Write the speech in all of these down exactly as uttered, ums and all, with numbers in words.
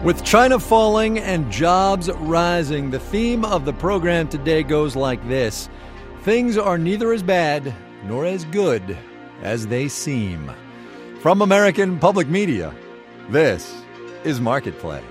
With China falling and jobs rising, the theme of the program today goes like this. Things are neither as bad nor as good as they seem. From American Public Media, this is Marketplace.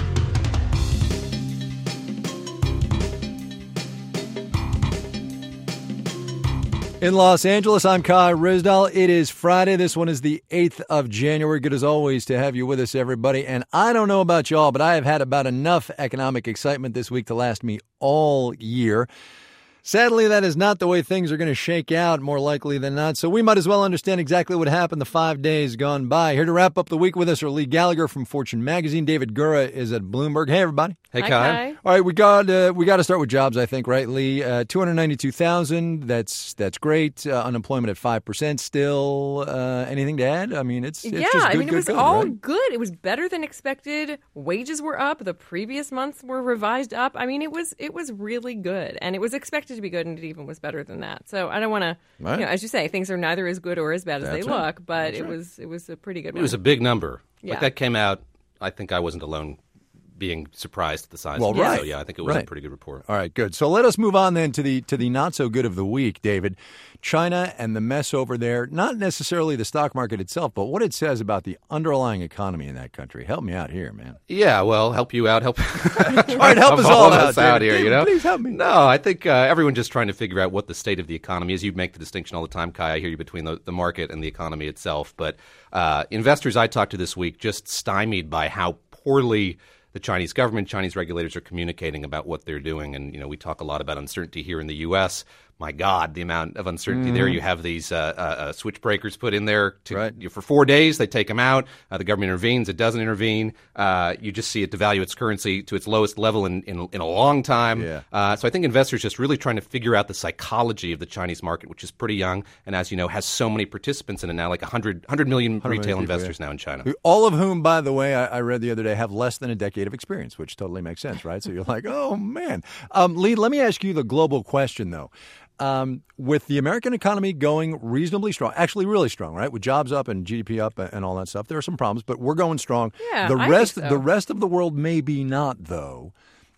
In Los Angeles, I'm Kai Ryssdal. It is Friday. This one is the eighth of January. Good as always to have you with us, everybody. And I don't know about y'all, but I have had about enough economic excitement this week to last me all year. Sadly, that is not the way things are going to shake out, more likely than not. So we might as well understand exactly what happened the five days gone by. Here to wrap up the week with us are Lee Gallagher from Fortune Magazine. David Gura is at Bloomberg. Hey, everybody. Hey, Hi, Kai. Kai. All right, we got uh, we got to start with jobs, I think, right, Lee? Uh, two hundred ninety-two thousand. That's that's great. Uh, unemployment at five percent still. Uh, anything to add? I mean, it's, it's yeah, just good, I mean, it good, was good, all right? good. It was better than expected. Wages were up. The previous months were revised up. I mean, it was it was really good, and it was expected to be good, and it even was better than that. So I don't want to, Right. you know, as you say, things are neither as good or as bad as That's they right. look, but That's it right. was it was a pretty good It one. was a big number. Yeah. Like that came out, I think I wasn't alone being surprised at the size Well, of it. right. So, yeah, I think it was Right. a pretty good report. All right, good. So let us move on then to the to the not so good of the week, David. China and the mess over there, not necessarily the stock market itself, but what it says about the underlying economy in that country. Help me out here, man. Yeah, well, help you out. Help, All right, help us all out, us out David. here, you know? Please help me. No, I think uh, everyone just trying to figure out what the state of the economy is. You make the distinction all the time, Kai. I hear you between the, the market and the economy itself. But uh, investors I talked to this week just stymied by how poorly the Chinese government, Chinese regulators are communicating about what they're doing. And, you know, we talk a lot about uncertainty here in the U S. My God, the amount of uncertainty there. You have these uh, uh, uh, switch breakers put in there to, Right. you know, for four days. They take them out. Uh, the government intervenes. It doesn't intervene. Uh, you just see it devalue its currency to its lowest level in, in, in a long time. Yeah. Uh, so I think investors just really trying to figure out the psychology of the Chinese market, which is pretty young. And as you know, has so many participants in it now, like one hundred, one hundred million million retail people, investors yeah. now in China. All of whom, by the way, I, I read the other day, have less than a decade of experience, which totally makes sense, right? So you're like, oh, man. Um, Lee, let me ask you the global question, though. Um, with the American economy going reasonably strong, actually really strong, right? With jobs up and G D P up and all that stuff, there are some problems, but we're going strong. Yeah, the I rest, think so. the rest of the world maybe not, though.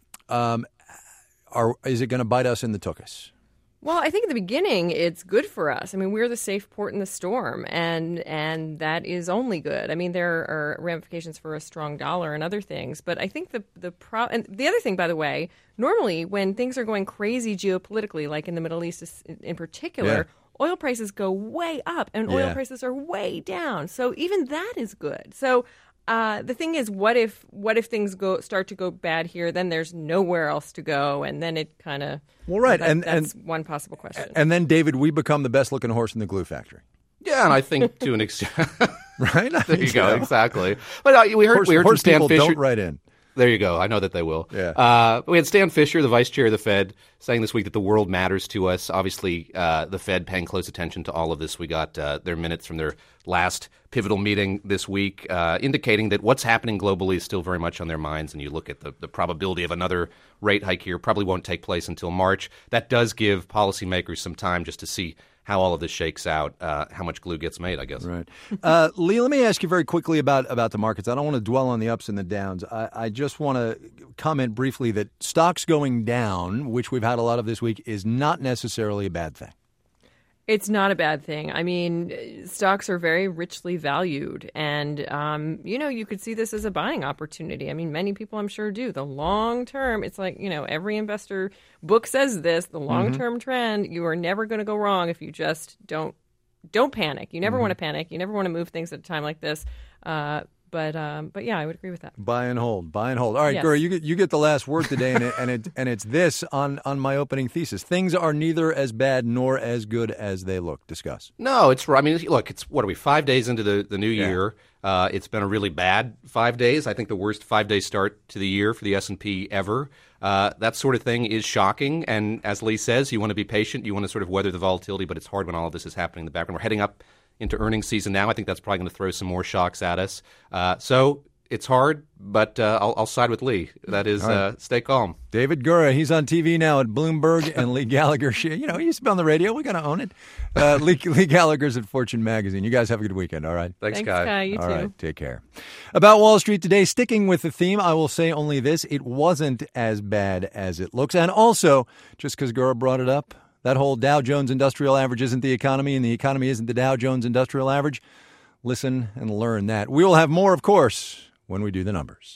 Um, are is it going to bite us in the tuchus? Well, I think at the beginning it's good for us. I mean, we're the safe port in the storm, and and that is only good. I mean, there are ramifications for a strong dollar and other things, but I think the the pro- and the other thing, by the way, normally when things are going crazy geopolitically, like in the Middle East in particular, Yeah. oil prices go way up and oil Yeah. prices are way down. So even that is good. So. Uh, the thing is, what if what if things go start to go bad here? Then there's nowhere else to go, and then it kind of Well, right, that- and- that's and- one possible question. And then, David, we become the best-looking horse in the glue factory, Yeah, and I think to an extent. right? There you go, exactly. But uh, we heard, Horse, we heard from horse Stan people Fisher. don't write in. There you go. I know that they will. Yeah. Uh, we had Stan Fisher, the vice chair of the Fed, saying this week that the world matters to us. Obviously, uh, the Fed paying close attention to all of this. We got uh, their minutes from their last pivotal meeting this week, uh, indicating that what's happening globally is still very much on their minds. And you look at the, the probability of another rate hike here, probably won't take place until March. That does give policymakers some time just to see how all of this shakes out, uh, how much glue gets made, I guess. Right. Uh, Lee, let me ask you very quickly about, about the markets. I don't want to dwell on the ups and the downs. I, I just want to comment briefly that stocks going down, which we've had a lot of this week, is not necessarily a bad thing. It's not a bad thing. I mean, stocks are very richly valued. And, um, you know, you could see this as a buying opportunity. I mean, many people I'm sure do. The long term, it's like, you know, every investor book says this, the long term trend, you are never going to go wrong if you just don't don't panic. You never want to panic. You never want to move things at a time like this. Uh, but um, but yeah, I would agree with that. Buy and hold, buy and hold. All right, Yes. Gura, you get you get the last word today, and it, and it and it's this on on my opening thesis: things are neither as bad nor as good as they look. Discuss. No, it's. I mean, look, it's what are we? Five days into the, the new Yeah. year. Uh, it's been a really bad five days. I think the worst five day start to the year for the S and P ever. Uh, that sort of thing is shocking. And as Lee says, you want to be patient. You want to sort of weather the volatility, but it's hard when all of this is happening in the background. We're heading up into earnings season now. I think that's probably going to throw some more shocks at us. Uh, so it's hard, but uh, I'll, I'll side with Lee. That is, right. uh, stay calm. David Gura, he's on T V now at Bloomberg, and Lee Gallagher, you know, he used to be on the radio. We got to own it. Uh, Lee, Lee Gallagher's at Fortune Magazine. You guys have a good weekend, all right? Thanks, Thanks Kai. Kai. You all too. right, take care. About Wall Street today, sticking with the theme, I will say only this. It wasn't as bad as it looks. And also, just because Gura brought it up, that whole Dow Jones Industrial Average isn't the economy, and the economy isn't the Dow Jones Industrial Average. Listen and learn that. We will have more, of course, when we do the numbers.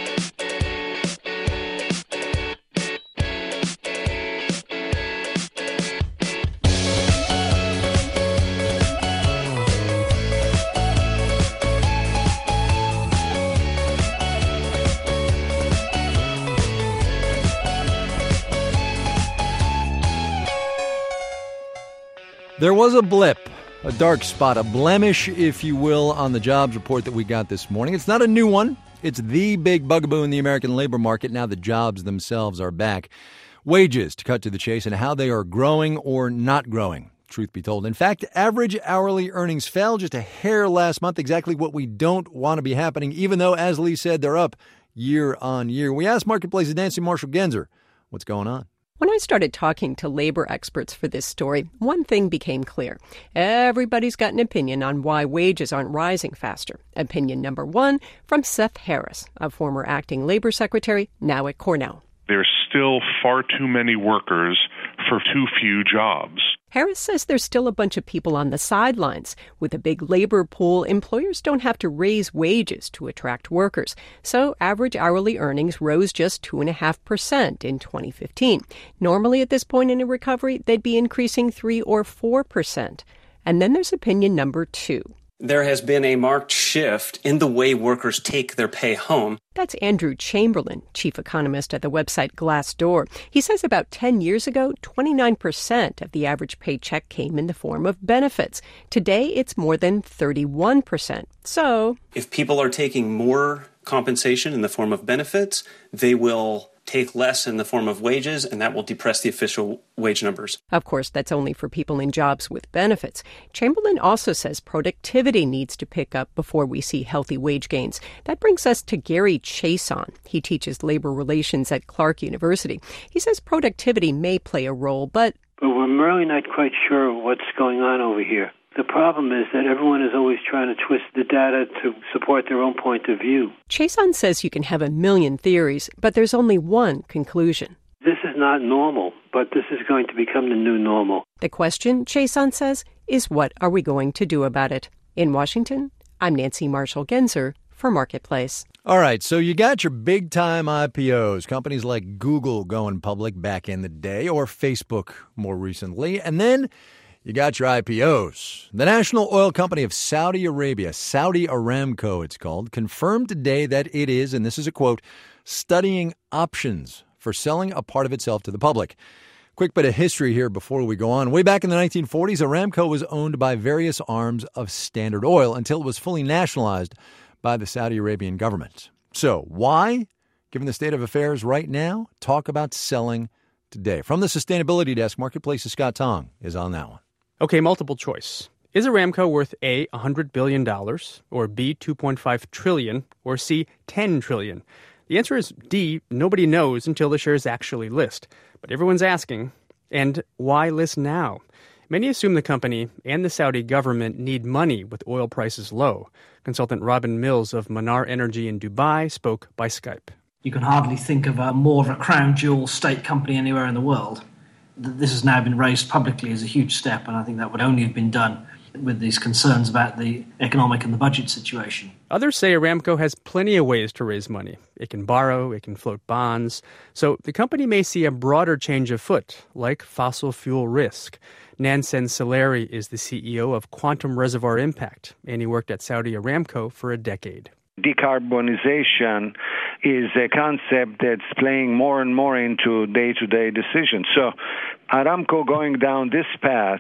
There was a blip, a dark spot, a blemish, if you will, on the jobs report that we got this morning. It's not a new one. It's the big bugaboo in the American labor market now the jobs themselves are back. Wages, to cut to the chase, and how they are growing or not growing, truth be told. In fact, average hourly earnings fell just a hair last month, exactly what we don't want to be happening, even though, as Lee said, they're up year on year. We asked Marketplace's Nancy Marshall-Genzer what's going on. When I started talking to labor experts for this story, one thing became clear. Everybody's got an opinion on why wages aren't rising faster. Opinion number one from Seth Harris, a former acting labor secretary, now at Cornell. There's still far too many workers for too few jobs. Harris says there's still a bunch of people on the sidelines. With a big labor pool, employers don't have to raise wages to attract workers. So average hourly earnings rose just two point five percent in twenty fifteen. Normally at this point in a recovery, they'd be increasing three or four percent. And then there's opinion number two. There has been a marked shift in the way workers take their pay home. That's Andrew Chamberlain, chief economist at the website Glassdoor. He says about ten years ago, twenty-nine percent of the average paycheck came in the form of benefits. Today, it's more than thirty-one percent. So, if people are taking more compensation in the form of benefits, they will take less in the form of wages, and that will depress the official wage numbers. Of course, that's only for people in jobs with benefits. Chamberlain also says productivity needs to pick up before we see healthy wage gains. That brings us to Gary Chason. He teaches labor relations at Clark University. He says productivity may play a role, but... But we're really not quite sure what's going on over here. The problem is that everyone is always trying to twist the data to support their own point of view. Chason says you can have a million theories, but there's only one conclusion. This is not normal, but this is going to become the new normal. The question, Chason says, is what are we going to do about it? In Washington, I'm Nancy Marshall-Genzer for Marketplace. All right, so you got your big-time I P Os, companies like Google going public back in the day, or Facebook more recently, and then you got your I P Os. The national oil company of Saudi Arabia, Saudi Aramco it's called, confirmed today that it is, and this is a quote, studying options for selling a part of itself to the public. Quick bit of history here before we go on. Way back in the nineteen forties, Aramco was owned by various arms of Standard Oil until it was fully nationalized by the Saudi Arabian government. So why, given the state of affairs right now, talk about selling today? From the Sustainability Desk, Marketplace's Scott Tong is on that one. Okay, multiple choice. Is Aramco worth A, one hundred billion dollars, or B, two point five trillion dollars, or C, ten trillion dollars? The answer is D, nobody knows until the shares actually list. But everyone's asking, and why list now? Many assume the company and the Saudi government need money with oil prices low. Consultant Robin Mills of Manar Energy in Dubai spoke by Skype. You can hardly think of a more of a crown jewel state company anywhere in the world. This has now been raised publicly as a huge step, and I think that would only have been done with these concerns about the economic and the budget situation. Others say Aramco has plenty of ways to raise money. It can borrow, it can float bonds. So the company may see a broader change of foot, like fossil fuel risk. Nansen Saleri is the C E O of Quantum Reservoir Impact, and he worked at Saudi Aramco for a decade. Decarbonization is a concept that's playing more and more into day-to-day decisions. So Aramco going down this path,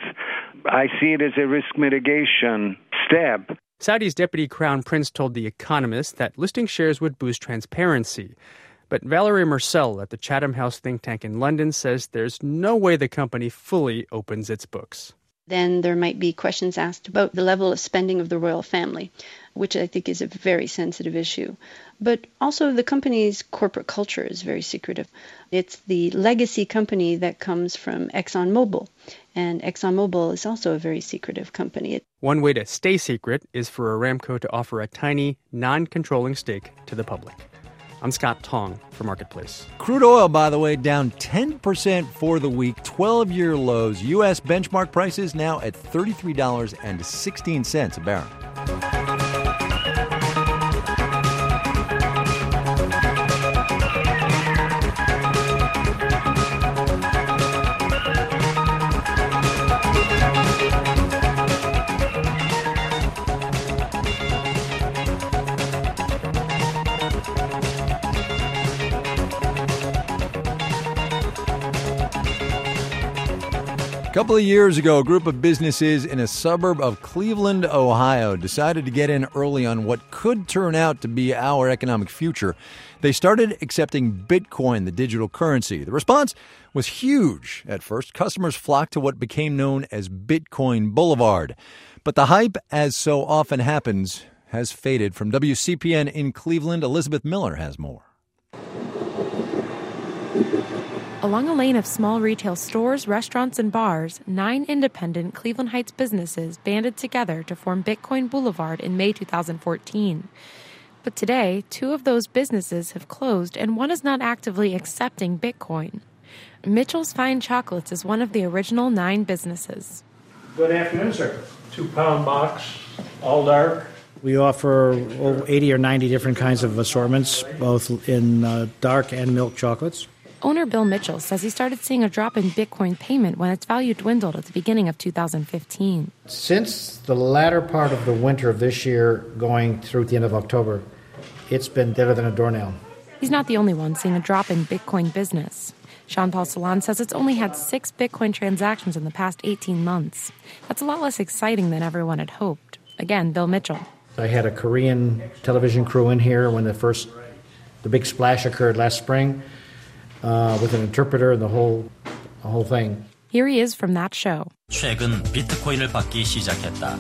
I see it as a risk mitigation step. Saudi's deputy crown prince told The Economist that listing shares would boost transparency. But Valerie Marcel at the Chatham House think tank in London says there's no way the company fully opens its books. Then there might be questions asked about the level of spending of the royal family, which I think is a very sensitive issue. But also the company's corporate culture is very secretive. It's the legacy company that comes from ExxonMobil, and ExxonMobil is also a very secretive company. One way to stay secret is for Aramco to offer a tiny, non-controlling stake to the public. I'm Scott Tong for Marketplace. Crude oil, by the way, down ten percent for the week, twelve-year lows. U S benchmark prices now at thirty-three dollars and sixteen cents a barrel. A couple of years ago, a group of businesses in a suburb of Cleveland, Ohio, decided to get in early on what could turn out to be our economic future. They started accepting Bitcoin, the digital currency. The response was huge. At first, customers flocked to what became known as Bitcoin Boulevard. But the hype, as so often happens, has faded. From W C P N in Cleveland, Elizabeth Miller has more. Along a lane of small retail stores, restaurants, and bars, nine independent Cleveland Heights businesses banded together to form Bitcoin Boulevard in May two thousand fourteen. But today, two of those businesses have closed, and one is not actively accepting Bitcoin. Mitchell's Fine Chocolates is one of the original nine businesses. Good afternoon, sir. Two-pound box, all dark. We offer over eighty or ninety different kinds of assortments, both in uh, dark and milk chocolates. Owner Bill Mitchell says he started seeing a drop in Bitcoin payment when its value dwindled at the beginning of two thousand fifteen. Since the latter part of the winter of this year, going through the end of October, it's been deader than a doornail. He's not the only one seeing a drop in Bitcoin business. Sean Paul Salon says it's only had six Bitcoin transactions in the past eighteen months. That's a lot less exciting than everyone had hoped. Again, Bill Mitchell. I had a Korean television crew in here when the first, the big splash occurred last spring. Uh, with an interpreter and the whole, the whole thing. Here he is from that show. 최근 비트코인을 받기 시작했다.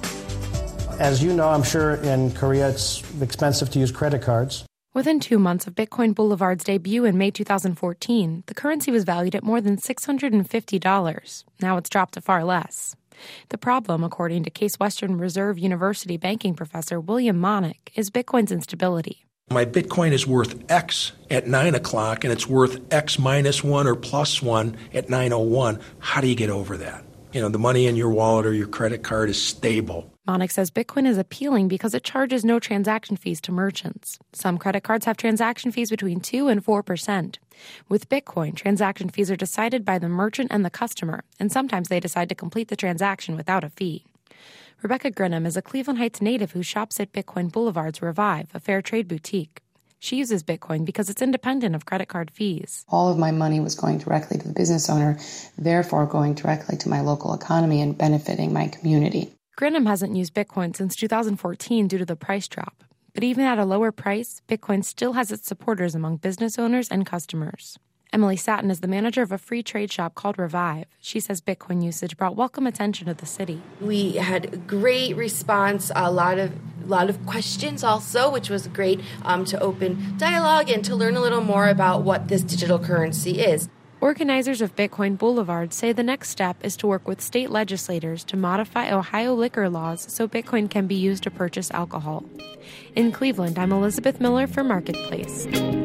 As you know, I'm sure in Korea it's expensive to use credit cards. Within two months of Bitcoin Boulevard's debut in May two thousand fourteen, the currency was valued at more than six hundred fifty dollars. Now it's dropped to far less. The problem, according to Case Western Reserve University banking professor William Monick, is Bitcoin's instability. My Bitcoin is worth X at nine o'clock, and it's worth X minus one or plus one at nine oh one. How do you get over that? You know, the money in your wallet or your credit card is stable. Monick says Bitcoin is appealing because it charges no transaction fees to merchants. Some credit cards have transaction fees between two and four percent. With Bitcoin, transaction fees are decided by the merchant and the customer, and sometimes they decide to complete the transaction without a fee. Rebecca Grinham is a Cleveland Heights native who shops at Bitcoin Boulevard's Revive, a fair trade boutique. She uses Bitcoin because it's independent of credit card fees. All of my money was going directly to the business owner, therefore going directly to my local economy and benefiting my community. Grinham hasn't used Bitcoin since two thousand fourteen due to the price drop. But even at a lower price, Bitcoin still has its supporters among business owners and customers. Emily Satin is the manager of a free trade shop called Revive. She says Bitcoin usage brought welcome attention to the city. We had great response, a lot of a lot of questions also, which was great um, to open dialogue and to learn a little more about what this digital currency is. Organizers of Bitcoin Boulevard say the next step is to work with state legislators to modify Ohio liquor laws so Bitcoin can be used to purchase alcohol. In Cleveland, I'm Elizabeth Miller for Marketplace.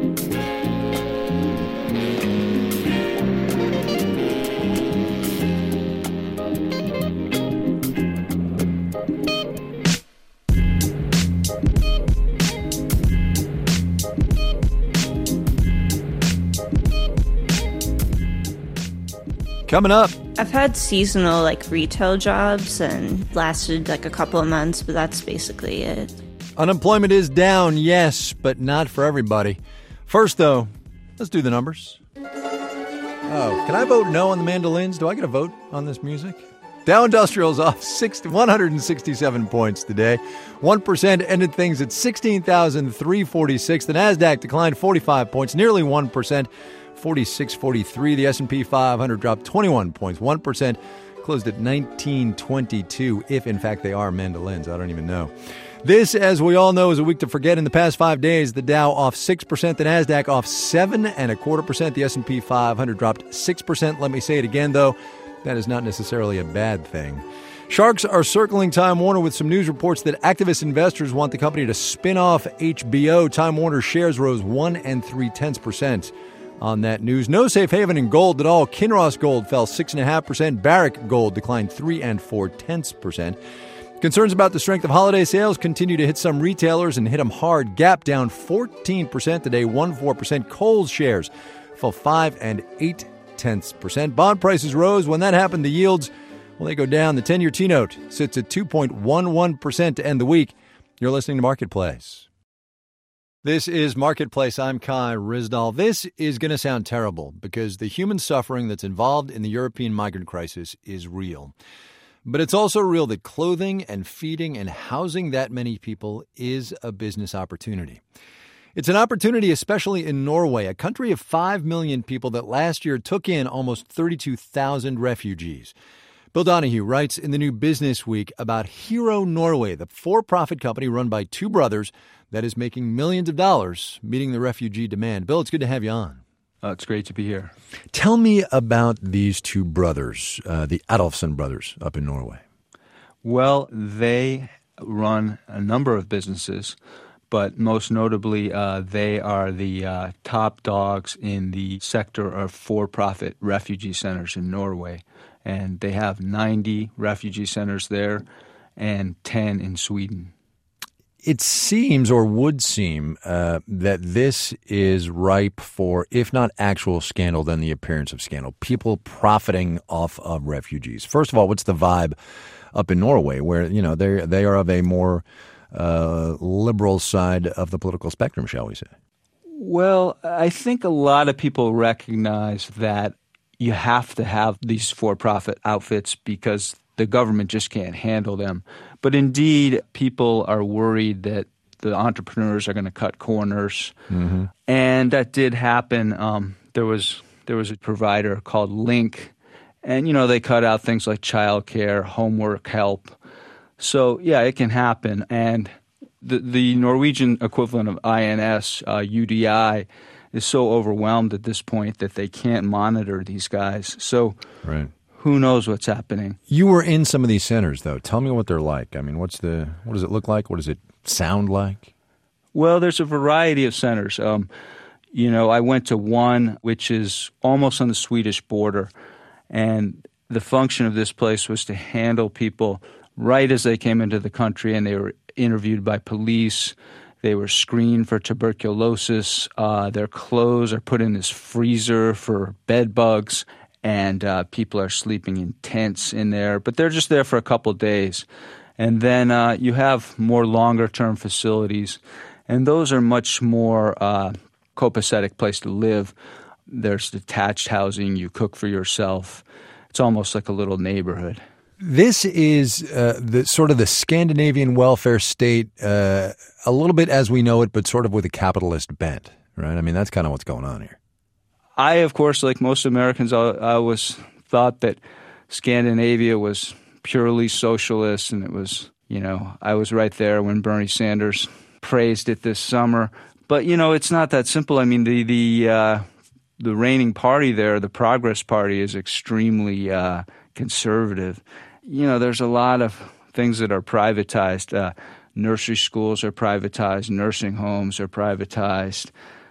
Coming up. I've had seasonal like retail jobs and lasted like a couple of months, but that's basically it. Unemployment is down, yes, but not for everybody. First, though, let's do the numbers. Oh, can I vote no on the mandolins? Do I get a vote on this music? Dow Industrial's off one hundred sixty-seven points today. one percent ended things at sixteen thousand three hundred forty-six. The NASDAQ declined forty-five points, nearly one percent. forty-six forty-three. The S and P five hundred dropped twenty-one points, one percent. closed at nineteen twenty-two, if in fact they are mandolins. I don't even know. This, as we all know, is a week to forget. In the past five days, the Dow off six percent, the NASDAQ off seven and a quarter percent, the S and P five hundred dropped six percent. Let me say it again, though, that is not necessarily a bad thing. Sharks are circling Time Warner with some news reports that activist investors want the company to spin off H B O. Time Warner shares rose one and three tenths percent on that news. No safe haven in gold at all. Kinross Gold fell six and a half percent. Barrick Gold declined three and four tenths percent. Concerns about the strength of holiday sales continue to hit some retailers and hit them hard. Gap down fourteen percent today, one point four percent. Kohl's shares fell five and eight tenths percent. Bond prices rose. When that happened, the yields, well, they go down. The ten-year T-note sits at two point one one percent to end the week. You're listening to Marketplace. This is Marketplace. I'm Kai Ryssdal. This is going to sound terrible because the human suffering that's involved in the European migrant crisis is real. But it's also real that clothing and feeding and housing that many people is a business opportunity. It's an opportunity especially in Norway, a country of five million people that last year took in almost thirty-two thousand refugees. Bill Donahue writes in the New Business Week about Hero Norway, the for-profit company run by two brothers that is making millions of dollars meeting the refugee demand. Bill, it's good to have you on. Uh, it's great to be here. Tell me about these two brothers, uh, the Adolfsen brothers up in Norway. Well, they run a number of businesses, but most notably, uh, they are the uh, top dogs in the sector of for-profit refugee centers in Norway. And they have ninety refugee centers there and ten in Sweden. It seems, or would seem, uh, that this is ripe for, if not actual scandal, then the appearance of scandal. People profiting off of refugees. First of all, what's the vibe up in Norway, where you know they they are of a more uh, liberal side of the political spectrum, shall we say? Well, I think a lot of people recognize that you have to have these for-profit outfits because the government just can't handle them. But indeed, people are worried that the entrepreneurs are going to cut corners. Mm-hmm. And that did happen. Um, there was there was a provider called Link, and, you know, they cut out things like childcare, homework help. So, yeah, it can happen. And the, the Norwegian equivalent of I N S, uh, U D I, is so overwhelmed at this point that they can't monitor these guys. So right. Who knows what's happening? You were in some of these centers, though. Tell me what they're like. I mean, what's the what does it look like? What does it sound like? Well, there's a variety of centers. Um, you know, I went to one which is almost on the Swedish border, and the function of this place was to handle people right as they came into the country, and they were interviewed by police. They were screened for tuberculosis. Uh, their clothes are put in this freezer for bed bugs. And uh, people are sleeping in tents in there, but they're just there for a couple of days. And then uh, you have more longer-term facilities, and those are much more uh, copacetic place to live. There's detached housing. You cook for yourself. It's almost like a little neighborhood. This is uh, the sort of the Scandinavian welfare state, uh, a little bit as we know it, but sort of with a capitalist bent, right? I mean, that's kind of what's going on here. I, of course, like most Americans, I, I was thought that Scandinavia was purely socialist, and it was, you know, I was right there when Bernie Sanders praised it this summer. But, you know, it's not that simple. I mean, the the uh, the reigning party there, the Progress Party, is extremely uh, conservative. You know, there's a lot of things that are privatized. Uh, nursery schools are privatized. Nursing homes are privatized.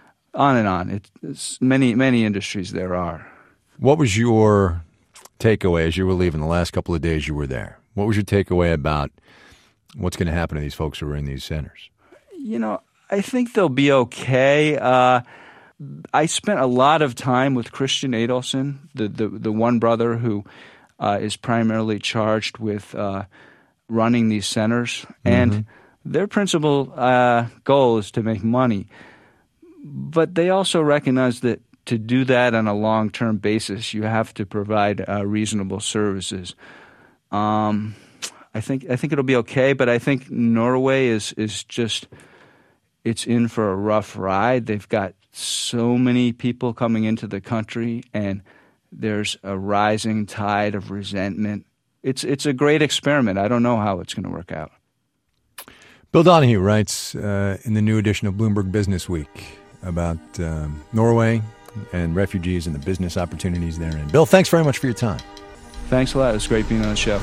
On and on. It, it's many, many industries there are. What was your takeaway as you were leaving the last couple of days you were there? What was your takeaway about what's going to happen to these folks who are in these centers? You know, I think they'll be okay. Uh, I spent a lot of time with Christian Adolfsen, the, the, the one brother who uh, is primarily charged with uh, running these centers. Mm-hmm. And their principal uh, goal is to make money. But they also recognize that to do that on a long-term basis, you have to provide uh, reasonable services. Um, I think I think it'll be okay, but I think Norway is is just it's in for a rough ride. They've got so many people coming into the country, and There's a rising tide of resentment. It's it's a great experiment. I don't know how it's going to work out. Bill Donahue writes uh, in the new edition of Bloomberg Business Week about um, Norway and refugees and the business opportunities therein. Bill, thanks very much for your time. Thanks a lot. It was great being on the show.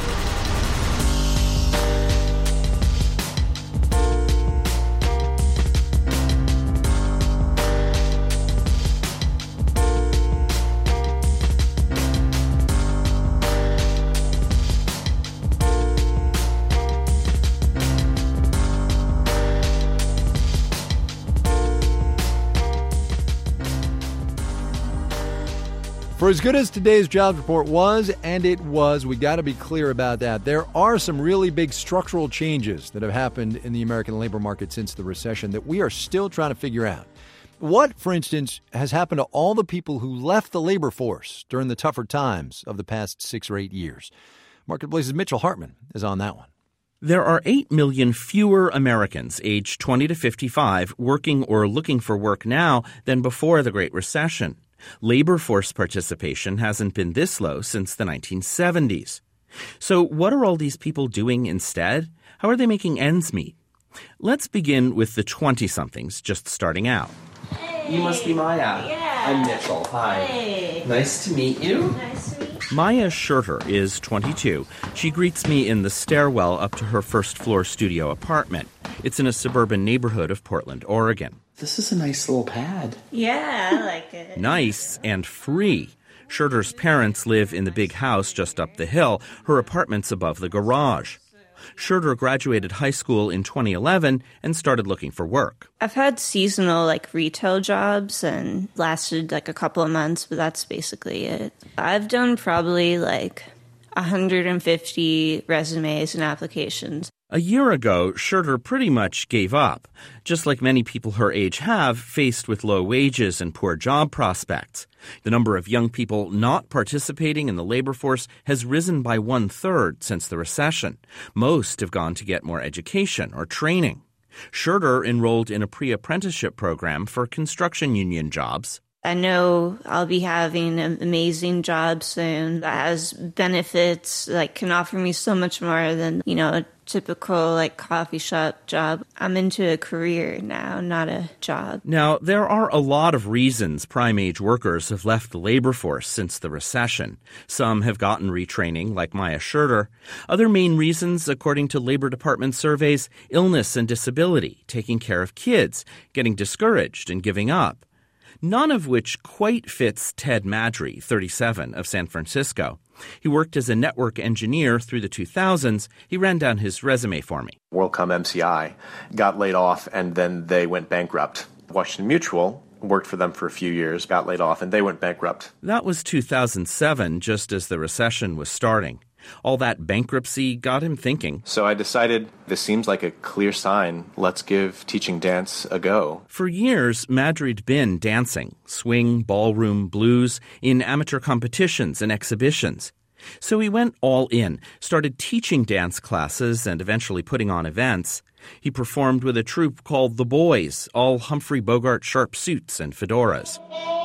For as good as today's jobs report was, and it was, we got to be clear about that. There are some really big structural changes that have happened in the American labor market since the recession that we are still trying to figure out. What, for instance, has happened to all the people who left the labor force during the tougher times of the past six or eight years? Marketplace's Mitchell Hartman is on that one. There are eight million fewer Americans aged twenty to fifty-five working or looking for work now than before the Great Recession. Labor force participation hasn't been this low since the nineteen seventies. So what are all these people doing instead? How are they making ends meet? Let's begin with the twenty-somethings just starting out. Hey. You must be Maya. Yeah. I'm Mitchell. Hi. Hey. Nice to meet you. Nice to meet you. Maya Scherter is twenty-two. She greets me in the stairwell up to her first-floor studio apartment. It's in a suburban neighborhood of Portland, Oregon. This is a nice little pad. Yeah, I like it. Nice and free. Scherter's parents live in the big house just up the hill. Her apartment's above the garage. Scherter graduated high school in twenty eleven and started looking for work. I've had seasonal, like, retail jobs and lasted, like, a couple of months, but that's basically it. I've done probably, like, one hundred fifty resumes and applications. A year ago, Scherter pretty much gave up, just like many people her age have, faced with low wages and poor job prospects. The number of young people not participating in the labor force has risen by one-third since the recession. Most have gone to get more education or training. Scherter enrolled in a pre-apprenticeship program for construction union jobs. I know I'll be having an amazing job soon that has benefits, like, can offer me so much more than, you know, a typical, like, coffee shop job. I'm into a career now, not a job. Now, there are a lot of reasons prime-age workers have left the labor force since the recession. Some have gotten retraining, like Maya Scherter. Other main reasons, according to Labor Department surveys, illness and disability, taking care of kids, getting discouraged and giving up. None of which quite fits Ted Madry, thirty-seven, of San Francisco. He worked as a network engineer through the two thousands. He ran down his resume for me. WorldCom M C I got laid off, and then they went bankrupt. Washington Mutual worked for them for a few years, got laid off, and they went bankrupt. That was two thousand seven, just as the recession was starting. All that bankruptcy got him thinking. So I decided this seems like a clear sign. Let's give teaching dance a go. For years, Madry'd been dancing, swing, ballroom, blues, in amateur competitions and exhibitions. So he went all in, started teaching dance classes and eventually putting on events. He performed with a troupe called The Boys, all Humphrey Bogart sharp suits and fedoras.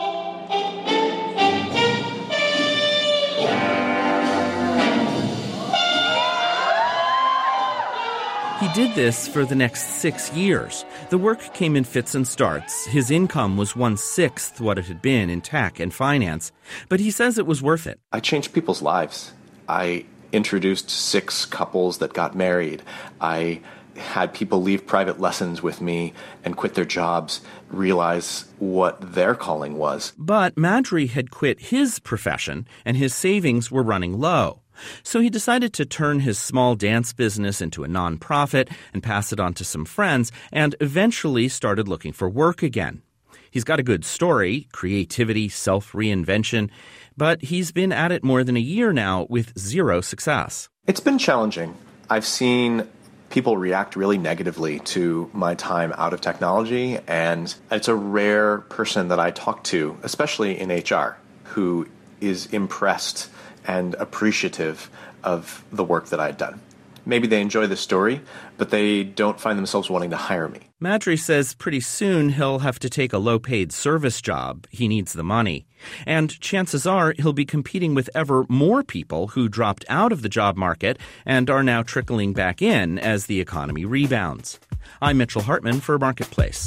He did this for the next six years. The work came in fits and starts. His income was one-sixth what it had been in tech and finance, but he says it was worth it. I changed people's lives. I introduced six couples that got married. I had people leave private lessons with me and quit their jobs, realize what their calling was. But Madry had quit his profession, and his savings were running low. So he decided to turn his small dance business into a nonprofit and pass it on to some friends, and eventually started looking for work again. He's got a good story, creativity, self-reinvention, but he's been at it more than a year now with zero success. It's been challenging. I've seen people react really negatively to my time out of technology, and it's a rare person that I talk to, especially in H R, who is impressed and appreciative of the work that I'd done. Maybe they enjoy the story, but they don't find themselves wanting to hire me. Madry says pretty soon he'll have to take a low-paid service job. He needs the money. And chances are he'll be competing with ever more people who dropped out of the job market and are now trickling back in as the economy rebounds. I'm Mitchell Hartman for Marketplace.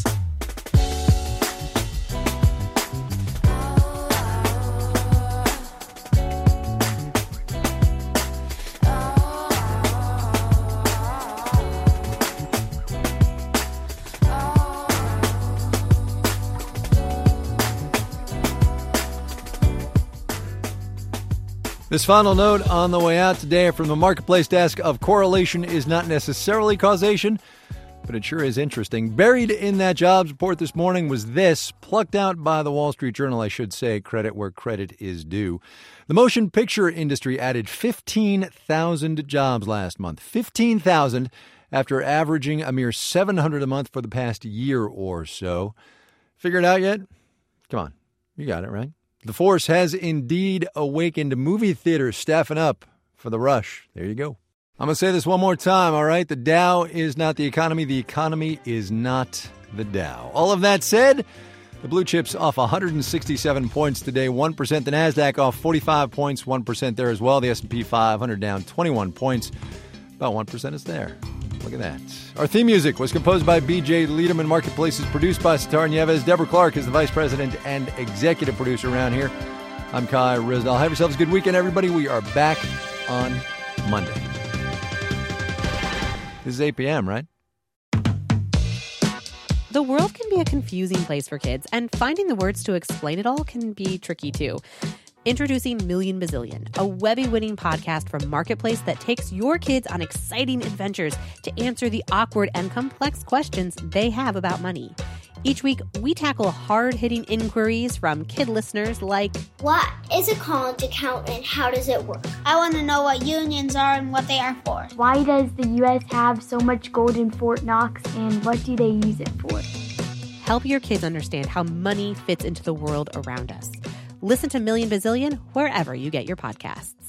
This final note on the way out today from the Marketplace desk of correlation is not necessarily causation, but it sure is interesting. Buried in that jobs report this morning was this, plucked out by the Wall Street Journal, I should say, credit where credit is due. The motion picture industry added fifteen thousand jobs last month. fifteen thousand after averaging a mere seven hundred a month for the past year or so. Figure it out yet? Come on, you got it, right? The force has indeed awakened movie theaters staffing up for the rush. There you go. I'm going to say this one more time, all right? The Dow is not the economy. The economy is not the Dow. All of that said, the blue chips off one hundred sixty-seven points today, one percent. The NASDAQ off forty-five points, one percent there as well. The S and P five hundred down twenty-one points. About one percent is there. Look at that. Our theme music was composed by B J Liederman. Marketplace is produced by Sitar Nieves. Deborah Clark is the vice president and executive producer around here. I'm Kai Ryssdal. Have yourselves a good weekend, everybody. We are back on Monday. This is eight p.m., right? The world can be a confusing place for kids, and finding the words to explain it all can be tricky, too. Introducing Million Bazillion, a Webby-winning podcast from Marketplace that takes your kids on exciting adventures to answer the awkward and complex questions they have about money. Each week, we tackle hard-hitting inquiries from kid listeners like, what is a college account and how does it work? I want to know what unions are and what they are for. Why does the U S have so much gold in Fort Knox and what do they use it for? Help your kids understand how money fits into the world around us. Listen to Million Bazillion wherever you get your podcasts.